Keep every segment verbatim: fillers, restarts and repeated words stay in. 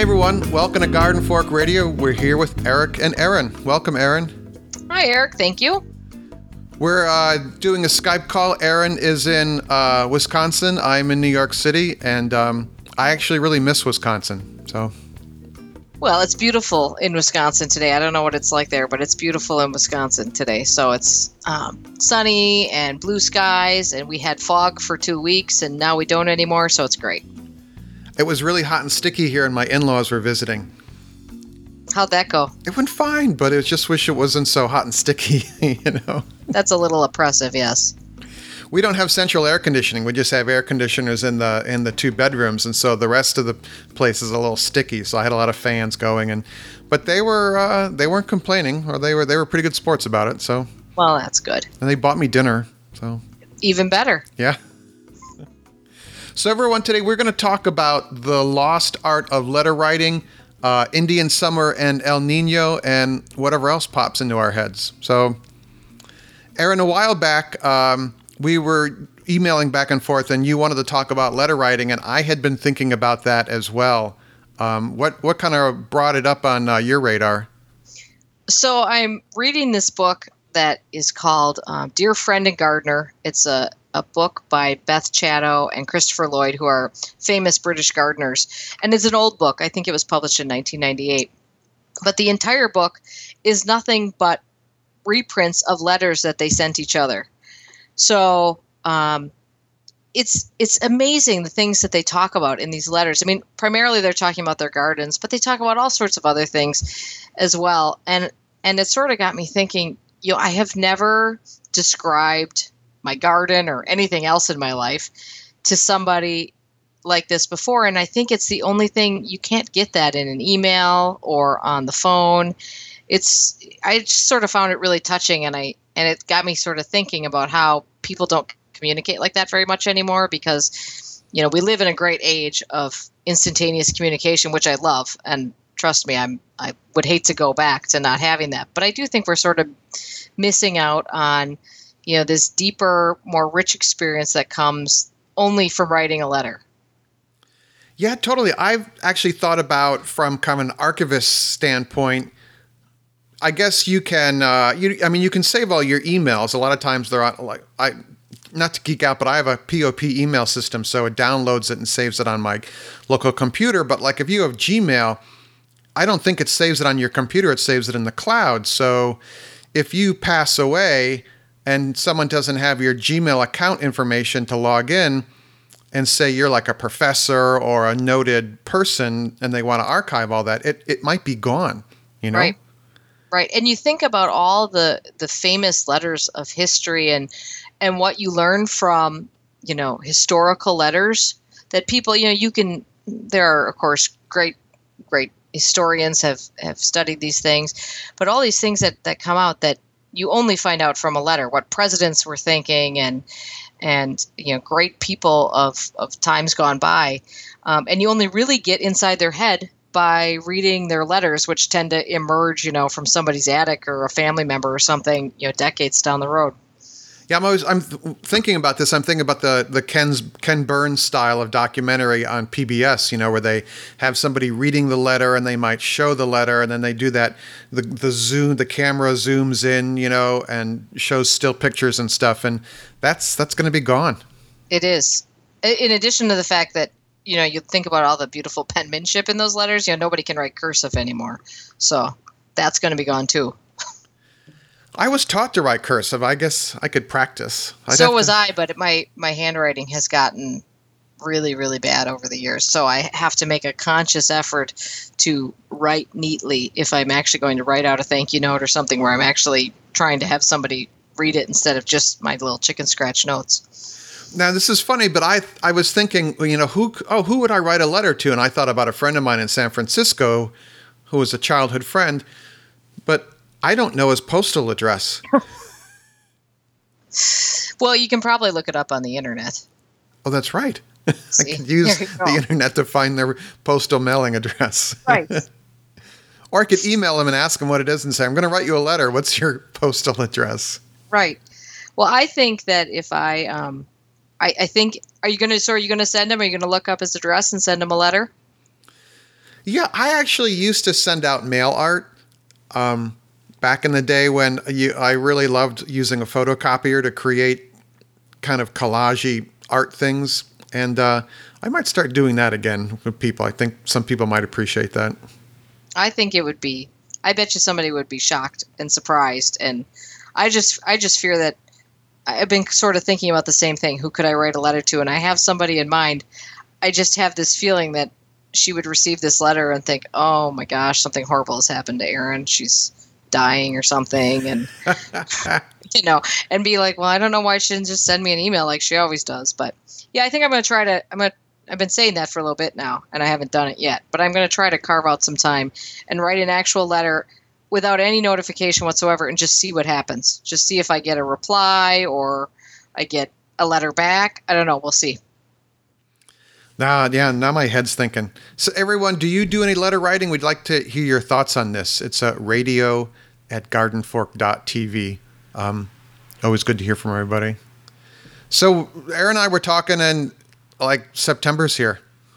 everyone, welcome to Garden Fork Radio. We're here with Eric and Erin. Welcome, Erin. Hi, Eric. Thank you. We're uh, doing a Skype call. Erin is in uh, Wisconsin. I'm in New York City, and um, I actually really miss Wisconsin. So, well, it's beautiful in Wisconsin today. I don't know what it's like there, but it's beautiful in Wisconsin today. So it's um, sunny and blue skies, and we had fog for two weeks, and now we don't anymore, so it's great. It was really hot and sticky here, and my in-laws were visiting. How'd that go? It went fine, but I just wish it wasn't so hot and sticky, you know. That's a little oppressive, yes. We don't have central air conditioning. We just have air conditioners in the in the two bedrooms, and so the rest of the place is a little sticky. So I had a lot of fans going, and but they were uh, they weren't complaining, or they were they were pretty good sports about it. So well, that's good. And they bought me dinner, so even better. Yeah. So everyone, today we're going to talk about the lost art of letter writing, uh, Indian summer and El Nino, and whatever else pops into our heads. So, Erin, a while back, um, we were emailing back and forth, and you wanted to talk about letter writing, and I had been thinking about that as well. Um, what what kind of brought it up on uh, your radar? So I'm reading this book that is called um, Dear Friend and Gardener. It's a a book by Beth Chatto and Christopher Lloyd, who are famous British gardeners. And it's an old book. I think it was published in nineteen ninety-eight. But the entire book is nothing but reprints of letters that they sent each other. So um, it's it's amazing the things that they talk about in these letters. I mean, primarily they're talking about their gardens, but they talk about all sorts of other things as well. And and it sort of got me thinking, you know, I have never described my garden or anything else in my life to somebody like this before. And I think it's the only thing, you can't get that in an email or on the phone. It's, I just sort of found it really touching, and I, and it got me sort of thinking about how people don't communicate like that very much anymore, because, you know, we live in a great age of instantaneous communication, which I love. And trust me, I'm, I would hate to go back to not having that, but I do think we're sort of missing out on, you know, this deeper, more rich experience that comes only from writing a letter. Yeah, totally. I've actually thought about, from kind of an archivist standpoint, I guess you can, uh, you, I mean, you can save all your emails. A lot of times they're on, like, I, not to geek out, but I have a P O P email system, so it downloads it and saves it on my local computer. But like if you have Gmail, I don't think it saves it on your computer. It saves it in the cloud. So if you pass away and someone doesn't have your Gmail account information to log in, and say you're like a professor or a noted person and they want to archive all that, it, it might be gone, you know? Right. Right. And you think about all the, the famous letters of history and, and what you learn from, you know, historical letters that people, you know, you can, there are, of course, great, great historians have, have studied these things, but all these things that, that come out that you only find out from a letter, what presidents were thinking, and and you know, great people of, of times gone by, um, and you only really get inside their head by reading their letters, which tend to emerge, you know, from somebody's attic or a family member or something, you know, decades down the road. Yeah, I'm always I'm th- thinking about this. I'm thinking about the the Ken's Ken Burns style of documentary on P B S. You know, where they have somebody reading the letter and they might show the letter, and then they do that. The the zoom, the camera zooms in, you know, and shows still pictures and stuff. And that's that's going to be gone. It is. In addition to the fact that, you know, you think about all the beautiful penmanship in those letters. You know, nobody can write cursive anymore, so that's going to be gone too. I was taught to write cursive. I guess I could practice. I'd so was to... I, but my, my handwriting has gotten really, really bad over the years. So I have to make a conscious effort to write neatly if I'm actually going to write out a thank you note or something where I'm actually trying to have somebody read it instead of just my little chicken scratch notes. Now, this is funny, but I I was thinking, you know, who oh who would I write a letter to? And I thought about a friend of mine in San Francisco who was a childhood friend, but I don't know his postal address. Well, you can probably look it up on the internet. Oh, that's right. I could use the internet to find their postal mailing address. Right. Or I could email them and ask them what it is and say, I'm going to write you a letter. What's your postal address? Right. Well, I think that if I, um, I, I think, are you going to, so are you going to send him? Are you going to look up his address and send him a letter? Yeah, I actually used to send out mail art um, back in the day when you, I really loved using a photocopier to create kind of collage-y art things. And uh, I might start doing that again with people. I think some people might appreciate that. I think it would be. I bet you somebody would be shocked and surprised. And I just, I just fear that I've been sort of thinking about the same thing. Who could I write a letter to? And I have somebody in mind. I just have this feeling that she would receive this letter and think, "Oh my gosh, something horrible has happened to Erin. She's dying or something," and you know, and be like, "Well, I don't know why she didn't just send me an email like she always does." But yeah, I think I'm going to try to. I'm going. to I've been saying that for a little bit now, and I haven't done it yet. But I'm going to try to carve out some time and write an actual letter without any notification whatsoever, and just see what happens. Just see if I get a reply or I get a letter back. I don't know. We'll see. Nah, yeah, now my head's thinking. So everyone, do you do any letter writing? We'd like to hear your thoughts on this. It's uh, radio at garden fork dot t v. Um, always good to hear from everybody. So Erin and I were talking, and like September's here.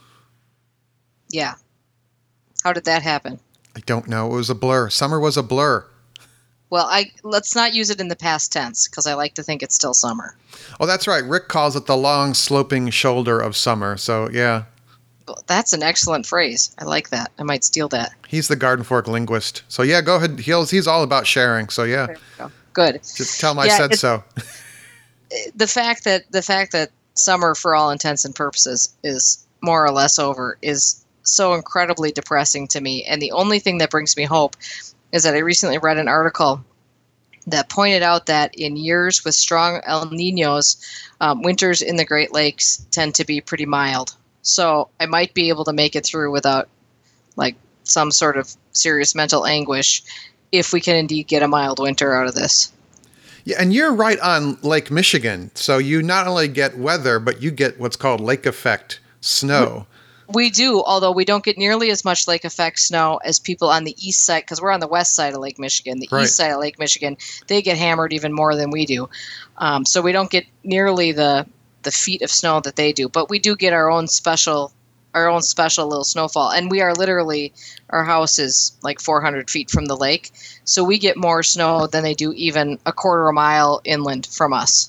Yeah. How did that happen? I don't know. It was a blur. Summer was a blur. Well, I let's not use it in the past tense because I like to think it's still summer. Oh, that's right. Rick calls it the long sloping shoulder of summer. So, yeah. Well, that's an excellent phrase. I like that. I might steal that. He's the Garden Fork linguist. So, yeah, go ahead. He's, he's all about sharing. So, yeah. There you go. Good. Just tell him I yeah, said so. the fact that the fact that summer, for all intents and purposes, is more or less over is so incredibly depressing to me. And the only thing that brings me hope is that I recently read an article that pointed out that in years with strong El Niños, um, winters in the Great Lakes tend to be pretty mild. So I might be able to make it through without like some sort of serious mental anguish if we can indeed get a mild winter out of this. Yeah, and you're right on Lake Michigan. So you not only get weather, but you get what's called lake effect snow. We do, although we don't get nearly as much lake effect snow as people on the east side, because we're on the west side of Lake Michigan. The right. east side of Lake Michigan, they get hammered even more than we do. Um, so we don't get nearly the the feet of snow that they do, but we do get our own special our own special little snowfall. And we are literally, our house is like four hundred feet from the lake, so we get more snow than they do even a quarter of a mile inland from us.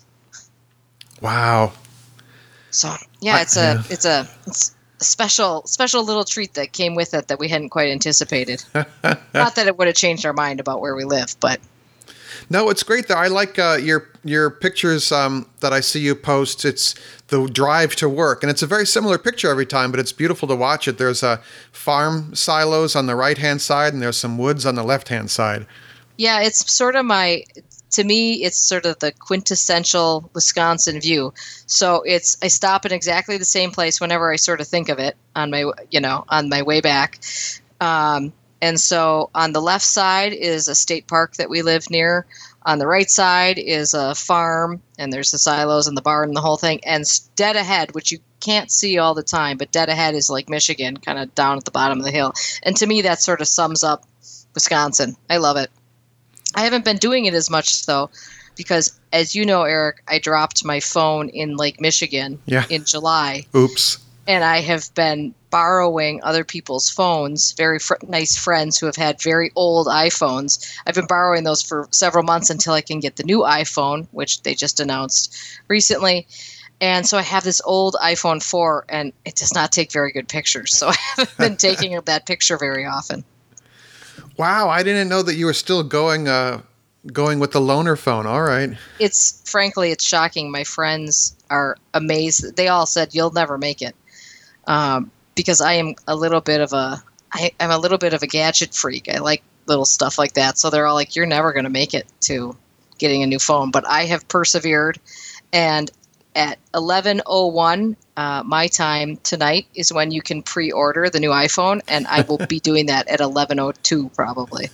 Wow. So yeah, it's a it's a it's a special special little treat that came with it that we hadn't quite anticipated. Not that it would have changed our mind about where we live, but no, it's great though. I like uh, your your pictures um, that I see you post. It's the drive to work, and it's a very similar picture every time, but it's beautiful to watch it. There's a farm silos on the right hand side, and there's some woods on the left hand side. Yeah, it's sort of my. To me, it's sort of the quintessential Wisconsin view. So it's I stop in exactly the same place whenever I sort of think of it on my you know on my way back. Um, and so on the left side is a state park that we live near. On the right side is a farm, and there's the silos and the barn and the whole thing. And dead ahead, which you can't see all the time, but dead ahead is Lake Michigan, kind of down at the bottom of the hill. And to me, that sort of sums up Wisconsin. I love it. I haven't been doing it as much, though, because, as you know, Eric, I dropped my phone in Lake Michigan yeah. in July. Oops. And I have been borrowing other people's phones, very fr- nice friends who have had very old iPhones. I've been borrowing those for several months until I can get the new iPhone, which they just announced recently. And so I have this old iPhone four, and it does not take very good pictures. So I haven't been taking that picture very often. Wow, I didn't know that you were still going uh, going with the loaner phone. All right. It's frankly, it's shocking. My friends are amazed. They all said you'll never make it, um, because I am a little bit of a I, I'm a little bit of a gadget freak. I like little stuff like that. So they're all like, "You're never going to make it to getting a new phone." But I have persevered, and at eleven oh one uh, my time tonight is when you can pre-order the new iPhone, and I will be doing that at eleven oh two probably.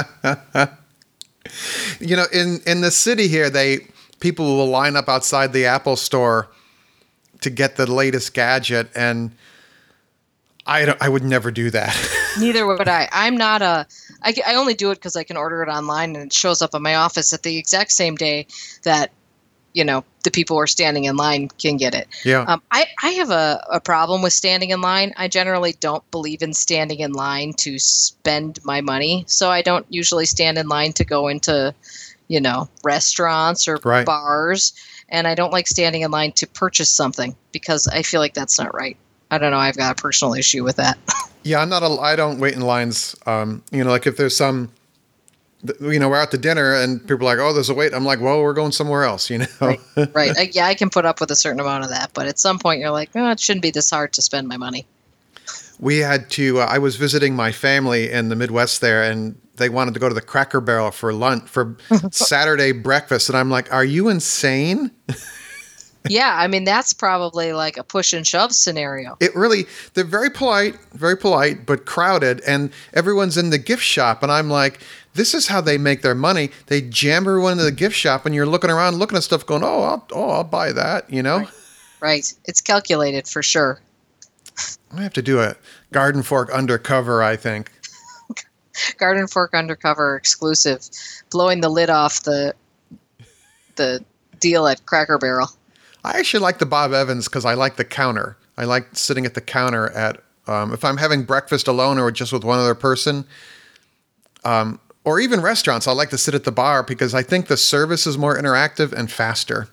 You know, in, in the city here, they people will line up outside the Apple store to get the latest gadget, and I don't, I would never do that. Neither would I. I'm not a. I, I only do it because I can order it online, and it shows up in my office at the exact same day that you know, the people who are standing in line can get it. Yeah. Um, I, I have a, a problem with standing in line. I generally don't believe in standing in line to spend my money. So I don't usually stand in line to go into, you know, restaurants or Right. bars. And I don't like standing in line to purchase something because I feel like that's not right. I don't know. I've got a personal issue with that. Yeah, I'm not a, I don't wait in lines. Um, you know, like if there's some, you know, we're out to dinner and people are like, oh, there's a wait. I'm like, well, we're going somewhere else, you know? Right. Right. I, yeah, I can put up with a certain amount of that. But at some point you're like, oh, it shouldn't be this hard to spend my money. We had to, uh, I was visiting my family in the Midwest there, and they wanted to go to the Cracker Barrel for lunch, for Saturday breakfast. And I'm like, are you insane? Yeah, I mean, that's probably like a push and shove scenario. It really, they're very polite, very polite, but crowded, and everyone's in the gift shop. And I'm like, this is how they make their money. They jam everyone into the gift shop, and you're looking around, looking at stuff going, oh, I'll, oh, I'll buy that, you know? Right. Right. It's calculated for sure. I have to do a Garden Fork Undercover, I think. Garden Fork Undercover exclusive, blowing the lid off the the deal at Cracker Barrel. I actually like the Bob Evans because I like the counter. I like sitting at the counter at, um, if I'm having breakfast alone or just with one other person, um, or even restaurants, I like to sit at the bar because I think the service is more interactive and faster.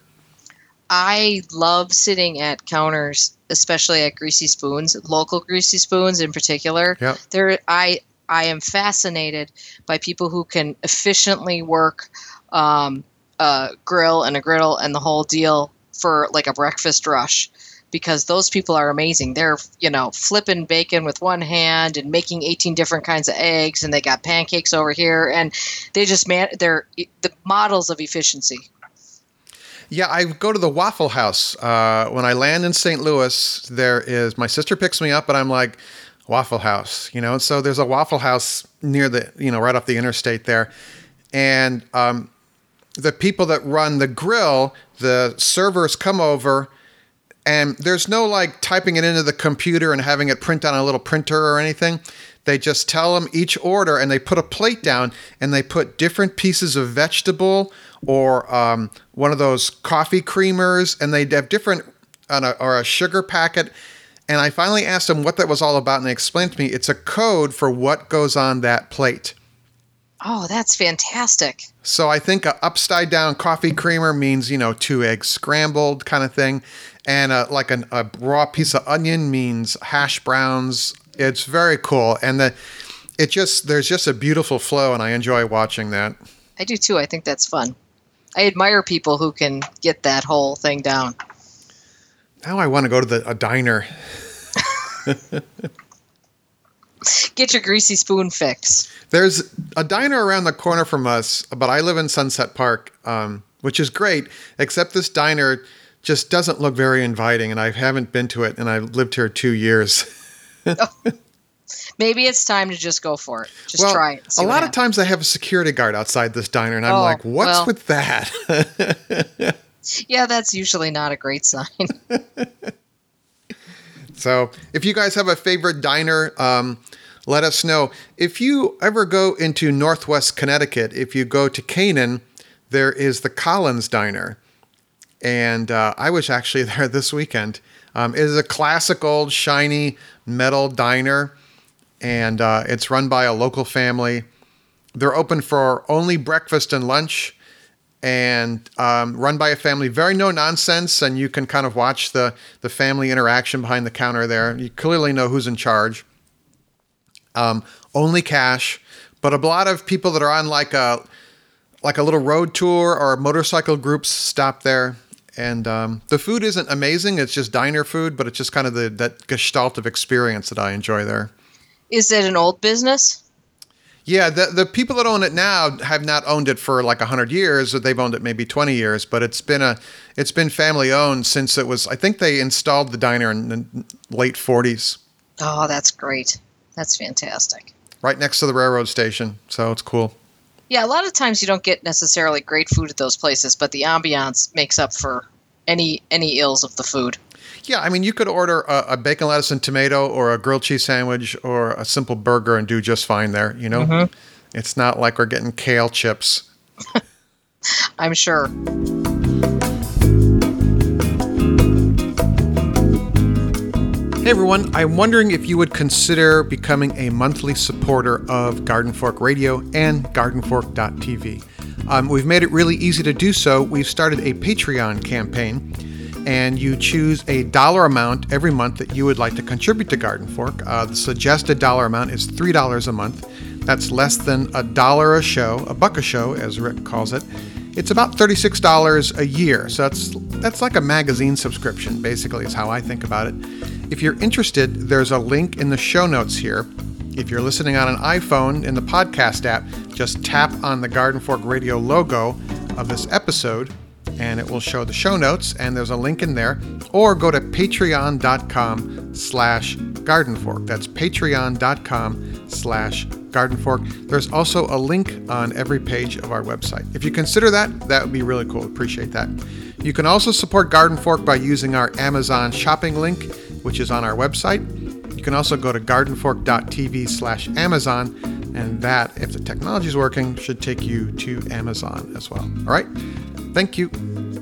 I love sitting at counters, especially at Greasy Spoons, local Greasy Spoons in particular. Yep. There, I I am fascinated by people who can efficiently work um, a grill and a griddle and the whole deal for like a breakfast rush, because those people are amazing. They're, you know, flipping bacon with one hand and making eighteen different kinds of eggs, and they got pancakes over here, and they just man, they're the models of efficiency. Yeah, I go to the Waffle House. Uh, when I land in Saint Louis, there is, my sister picks me up and I'm like, Waffle House, you know? So there's a Waffle House near the, you know, right off the interstate there. And um, the people that run the grill, the servers come over, and there's no like typing it into the computer and having it print on a little printer or anything. They just tell them each order, and they put a plate down, and they put different pieces of vegetable or um, one of those coffee creamers, and they have different, uh, or a sugar packet. And I finally asked them what that was all about, and they explained to me it's a code for what goes on that plate. Oh, that's fantastic. So I think a upside down coffee creamer means, you know, two eggs scrambled kind of thing. And uh, like an, a raw piece of onion means hash browns. It's very cool. And the it just there's just a beautiful flow, and I enjoy watching that. I do too. I think that's fun. I admire people who can get that whole thing down. Now I want to go to the a diner. Get your Greasy Spoon fix. There's a diner around the corner from us, but I live in Sunset Park, um, which is great, except this diner just doesn't look very inviting, and I haven't been to it, and I've lived here two years. Oh. Maybe it's time to just go for it. Just well, try it. A lot of times they have a security guard outside this diner, and I'm oh, like, what's well, with that? Yeah, that's usually not a great sign. So if you guys have a favorite diner, um, let us know. If you ever go into Northwest Connecticut, if you go to Canaan, there is the Collins Diner. And uh, I was actually there this weekend. Um, it is a classic old shiny metal diner, and uh, it's run by a local family. They're open for only breakfast and lunch, and um, run by a family. Very no nonsense, and you can kind of watch the, the family interaction behind the counter there. You clearly know who's in charge. Um, only cash, but a lot of people that are on like a like a little road tour or motorcycle groups stop there. And um, the food isn't amazing. It's just diner food, but it's just kind of the that gestalt of experience that I enjoy there. Is it an old business? Yeah, the the people that own it now have not owned it for like a hundred years, or they've owned it maybe twenty years. But it's been a it's been family owned since it was. I think they installed the diner in the late forties. Oh, that's great. That's fantastic. Right next to the railroad station, so it's cool. Yeah, a lot of times you don't get necessarily great food at those places, but the ambiance makes up for any any ills of the food. Yeah, I mean, you could order a, a bacon, lettuce, and tomato, or a grilled cheese sandwich, or a simple burger, and do just fine there. You know, mm-hmm. It's not like we're getting kale chips. I'm sure. Hey everyone, I'm wondering if you would consider becoming a monthly supporter of Garden Fork Radio and garden fork dot t v. Um, we've made it really easy to do so. We've started a Patreon campaign, and you choose a dollar amount every month that you would like to contribute to Garden Fork. Uh, the suggested dollar amount is three dollars a month. That's less than a dollar a show, a buck a show, as Rick calls it. It's about thirty-six dollars a year, so that's that's like a magazine subscription, basically, is how I think about it. If you're interested, there's a link in the show notes here. If you're listening on an iPhone in the podcast app, just tap on the Garden Fork Radio logo of this episode, and it will show the show notes, and there's a link in there. Or go to patreon.com slash gardenfork. That's patreon.com slash gardenfork. There's also a link on every page of our website. If you consider that, that would be really cool. Appreciate that. You can also support Garden Fork by using our Amazon shopping link, which is on our website. You can also go to garden fork dot t v slash Amazon, and that, if the technology is working, should take you to Amazon as well. All right? Thank you.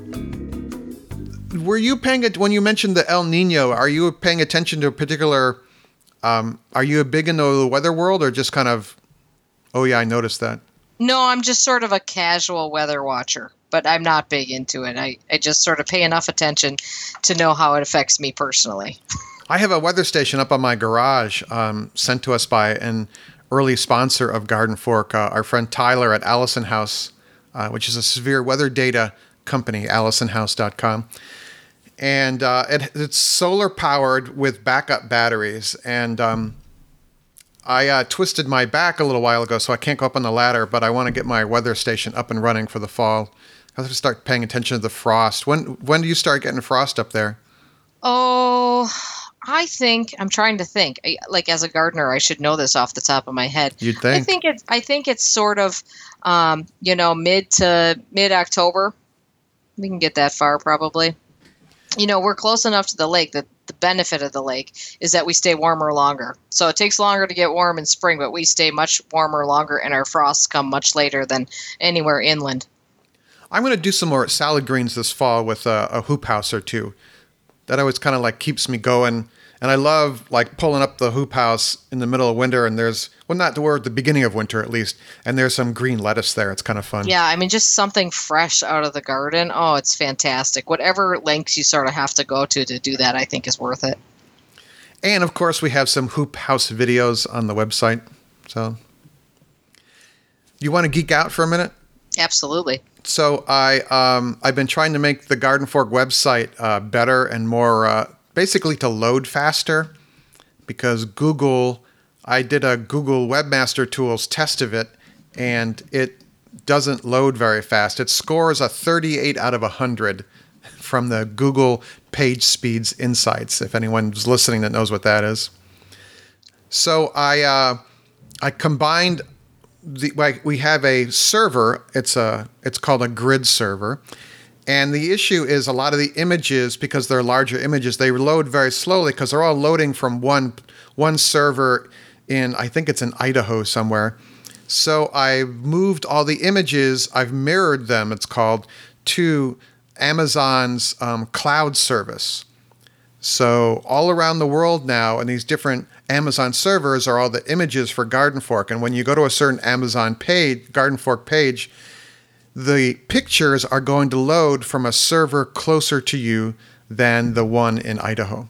Were you paying it when you mentioned the El Nino? Are you paying attention to a particular? Um, are you big into the weather world, or just kind of? Oh yeah, I noticed that. No, I'm just sort of a casual weather watcher, but I'm not big into it. I, I just sort of pay enough attention to know how it affects me personally. I have a weather station up on my garage, um, sent to us by an early sponsor of Garden Fork, uh, our friend Tyler at Allison House, uh, which is a severe weather data company, allison house dot com. And uh, it, it's solar powered with backup batteries. And um, I uh, twisted my back a little while ago, so I can't go up on the ladder, but I want to get my weather station up and running for the fall. I have to start paying attention to the frost. When when do you start getting frost up there? Oh, I think I'm trying to think. I, like as a gardener, I should know this off the top of my head. You'd think. I think it's. I think it's sort of, um, you know, mid to mid October. We can get that far probably. You know, we're close enough to the lake that the benefit of the lake is that we stay warmer longer. So it takes longer to get warm in spring, but we stay much warmer longer, and our frosts come much later than anywhere inland. I'm going to do some more salad greens this fall with a, a hoop house or two. That always kind of like keeps me going. And I love like pulling up the hoop house in the middle of winter, and there's, well, not we're at the beginning of winter at least, and there's some green lettuce there. It's kind of fun. Yeah, I mean, just something fresh out of the garden. Oh, it's fantastic. Whatever lengths you sort of have to go to to do that, I think is worth it. And of course, we have some hoop house videos on the website. So you want to geek out for a minute? Absolutely. So I, um, I've been trying to make the Garden Fork website uh, better and more, uh, basically to load faster, because Google, I did a Google Webmaster Tools test of it, and it doesn't load very fast. It scores a thirty-eight out of one hundred from the Google Page Speeds Insights, if anyone's listening that knows what that is. So I, uh, I combined... The, like we have a server. It's a it's called a grid server, and the issue is a lot of the images, because they're larger images, they load very slowly because they're all loading from one one server in, I think it's in Idaho somewhere. So I moved all the images. I've mirrored them. It's called to Amazon's um, cloud service. So all around the world now, and these different Amazon servers are all the images for Garden Fork. And when you go to a certain Amazon page, Garden Fork page, the pictures are going to load from a server closer to you than the one in Idaho.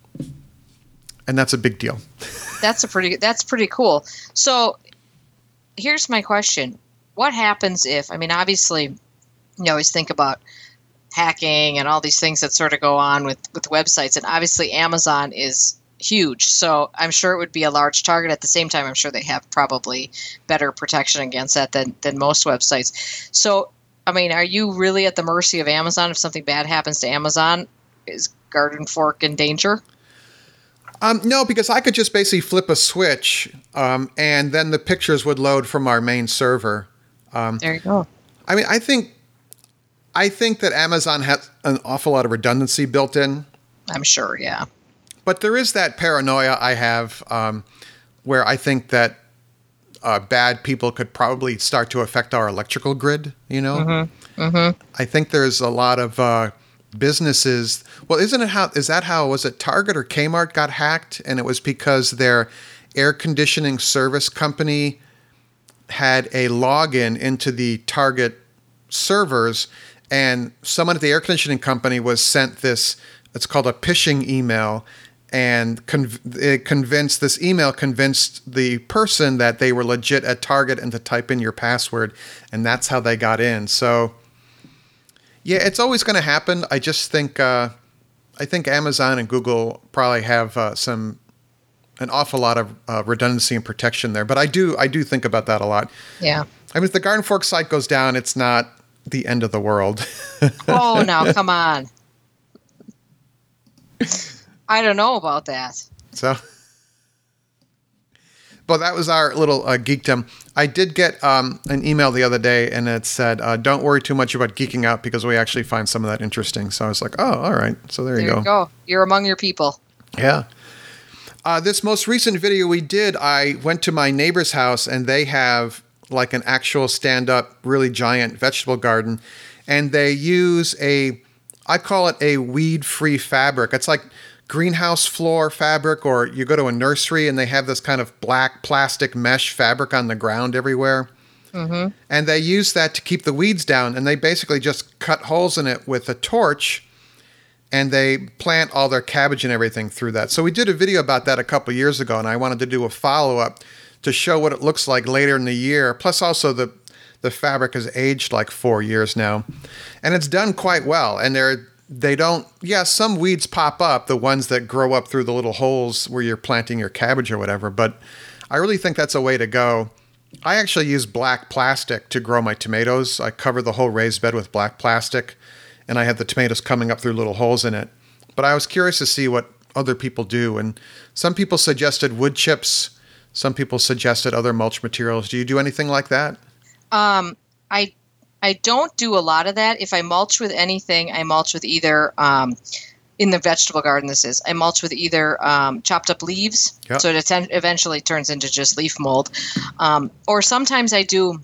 And that's a big deal. That's a pretty that's pretty cool. So here's my question. What happens if, I mean, obviously, you always think about hacking and all these things that sort of go on with, with websites. And obviously Amazon is huge. So I'm sure it would be a large target. At the same time, I'm sure they have probably better protection against that than, than most websites. So, I mean, are you really at the mercy of Amazon? If something bad happens to Amazon, is Garden Fork in danger? Um, no, because I could just basically flip a switch, um, and then the pictures would load from our main server. Um, there you go. I mean, I think I think that Amazon has an awful lot of redundancy built in. I'm sure, yeah. But there is that paranoia I have, um, where I think that uh, bad people could probably start to affect our electrical grid, you know? Mm-hmm. Mm-hmm. I think there's a lot of uh, businesses. Well, isn't it how is that how was it Target or Kmart got hacked, and it was because their air conditioning service company had a login into the Target servers, and someone at the air conditioning company was sent this, it's called a phishing email, and con- it convinced this email convinced the person that they were legit at Target and to type in your password, and that's how they got in. So yeah, it's always going to happen. I just think uh, I think Amazon and Google probably have uh, some an awful lot of uh, redundancy and protection there. But I do I do think about that a lot. Yeah. I mean, if the Garden Fork site goes down, it's not the end of the world. Oh, now come on. I don't know about that. So, but that was our little uh, geekdom. I did get um, an email the other day, and it said, uh, "Don't worry too much about geeking out because we actually find some of that interesting." So I was like, "Oh, all right." So there, There you go. you go. You're among your people. Yeah. Uh, this most recent video we did, I went to my neighbor's house, and they have like an actual stand-up, really giant vegetable garden, and they use a, I call it a weed-free fabric. It's like greenhouse floor fabric, or you go to a nursery and they have this kind of black plastic mesh fabric on the ground everywhere. Mm-hmm. And they use that to keep the weeds down, and they basically just cut holes in it with a torch, and they plant all their cabbage and everything through that. So we did a video about that a couple years ago, and I wanted to do a follow-up to show what it looks like later in the year. Plus also the the fabric has aged like four years now. And it's done quite well. And they're they don't yeah, some weeds pop up, the ones that grow up through the little holes where you're planting your cabbage or whatever, but I really think that's a way to go. I actually use black plastic to grow my tomatoes. I cover the whole raised bed with black plastic, and I have the tomatoes coming up through little holes in it. But I was curious to see what other people do, and some people suggested wood chips. Some people suggested other mulch materials. Do you do anything like that? Um, I I don't do a lot of that. If I mulch with anything, I mulch with either um, in the vegetable garden. This is I mulch with either um, chopped up leaves, Yep. so it atten- eventually turns into just leaf mold, um, or sometimes I do.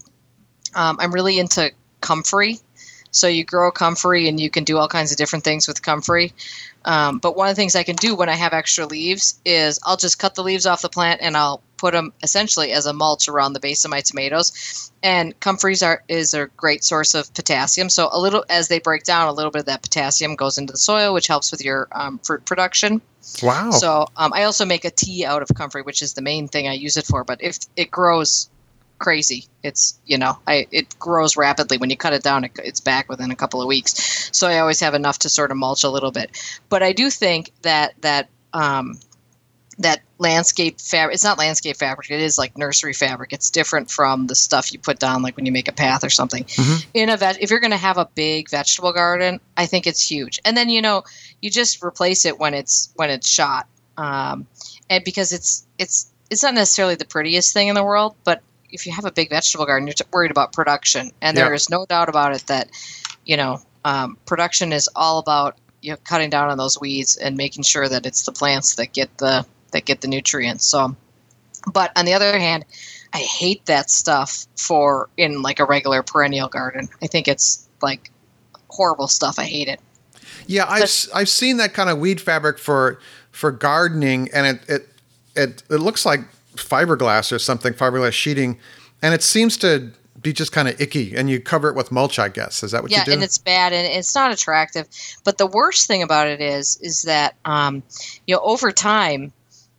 Um, I'm really into comfrey. So you grow comfrey and you can do all kinds of different things with comfrey. Um, but one of the things I can do when I have extra leaves is I'll just cut the leaves off the plant and I'll put them essentially as a mulch around the base of my tomatoes. And comfreys are is a great source of potassium. So a little as they break down, a little bit of that potassium goes into the soil, which helps with your um, fruit production. Wow. So um, I also make a tea out of comfrey, which is the main thing I use it for. But if it grows crazy, it's you know I it grows rapidly. When you cut it down, it, it's back within a couple of weeks. So I always have enough to sort of mulch a little bit. But I do think that that um, that landscape fabric, it's not landscape fabric, it is like nursery fabric. It's different from the stuff you put down like when you make a path or something. Mm-hmm. In a vet, if you're going to have a big vegetable garden, I think it's huge. And then you know you just replace it when it's when it's shot, um, and because it's it's it's not necessarily the prettiest thing in the world, but if you have a big vegetable garden, you're t- worried about production, and there Yep. is no doubt about it that you know um, production is all about you know cutting down on those weeds and making sure that it's the plants that get the that get the nutrients. So, but on the other hand, I hate that stuff for in like a regular perennial garden. I think it's like horrible stuff. I hate it. Yeah, I've s- I've seen that kind of weed fabric for for gardening, and it it it, it looks like fiberglass or something, fiberglass sheeting, and it seems to be just kind of icky. And you cover it with mulch, I guess. Is that what yeah, you do? and it's bad and it's not attractive. But the worst thing about it is, is that um, you know, over time,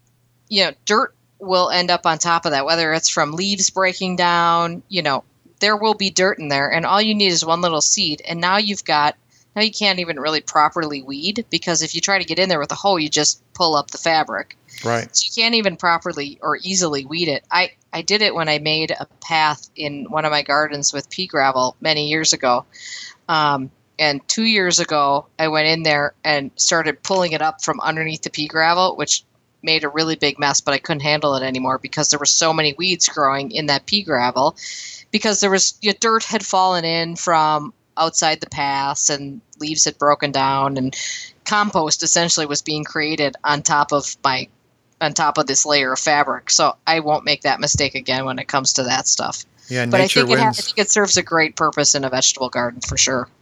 you know, dirt will end up on top of that, whether it's from leaves breaking down. You know, there will be dirt in there, and all you need is one little seed, and now you've got. Now you can't even really properly weed because if you try to get in there with a hoe, you just pull up the fabric. Right. So you can't even properly or easily weed it. I, I did it when I made a path in one of my gardens with pea gravel many years ago. Um, and two years ago, I went in there and started pulling it up from underneath the pea gravel, which made a really big mess, but I couldn't handle it anymore because there were so many weeds growing in that pea gravel because there was you know, dirt had fallen in from outside the paths and leaves had broken down and compost essentially was being created on top of my on top of this layer of fabric. So I won't make that mistake again when it comes to that stuff. Yeah, But I nature think, it ha- I wins. think it serves a great purpose in a vegetable garden for sure.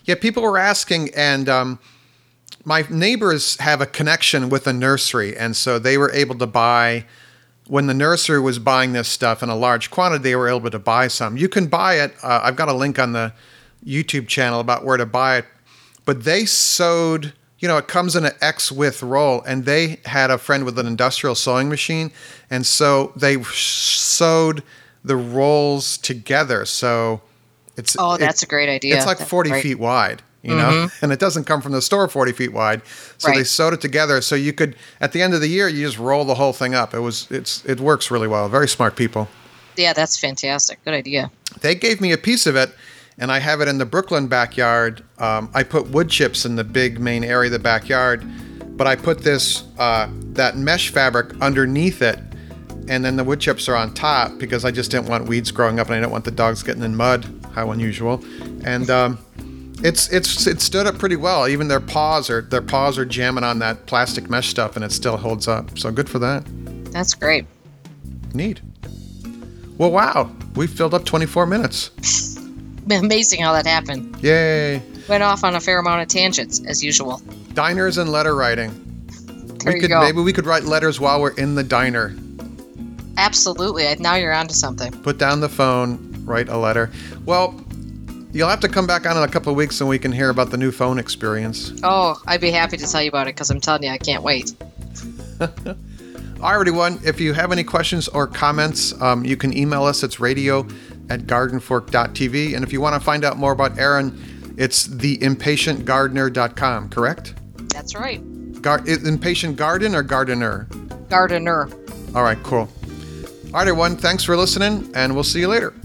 Yeah, people were asking, and um, my neighbors have a connection with a nursery, and so they were able to buy, when the nursery was buying this stuff in a large quantity, they were able to buy some. You can buy it. Uh, I've got a link on the YouTube channel about where to buy it, but they sewed, you know, it comes in an X-width roll, and they had a friend with an industrial sewing machine, and so they sewed the rolls together. So it's Oh, that's it, a great idea. It's like That's forty great. feet wide, you know, Mm-hmm. and it doesn't come from the store forty feet wide. So Right. they sewed it together. So you could, at the end of the year, you just roll the whole thing up. It was, it's, it works really well. Very smart people. Yeah, that's fantastic. Good idea. They gave me a piece of it, and I have it in the Brooklyn backyard. Um, I put wood chips in the big main area of the backyard, but I put this, uh, that mesh fabric underneath it, and then the wood chips are on top because I just didn't want weeds growing up and I didn't want the dogs getting in mud. How unusual. And um, it's it's it stood up pretty well. Even their paws are their paws are jamming on that plastic mesh stuff, and it still holds up. So good for that. That's great. Neat. Well, wow, we filled up twenty-four minutes. Amazing how that happened. Yay! Went off on a fair amount of tangents, as usual. Diners and letter writing. There we you could go. maybe we could write letters while we're in the diner. Absolutely. Now you're onto something. Put down the phone, write a letter. Well, you'll have to come back on in a couple of weeks and we can hear about the new phone experience. Oh, I'd be happy to tell you about it because I'm telling you, I can't wait. All right, everyone. If you have any questions or comments, um, you can email us. It's radio at garden fork dot t v. And if you want to find out more about Aaron, it's the impatient gardener dot com, correct? That's right. Gar- Impatient Garden or Gardener? Gardener. All right, cool. All right, everyone. Thanks for listening, and we'll see you later.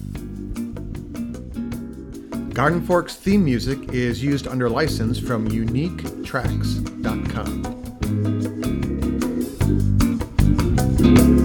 Garden Fork's theme music is used under license from unique tracks dot com.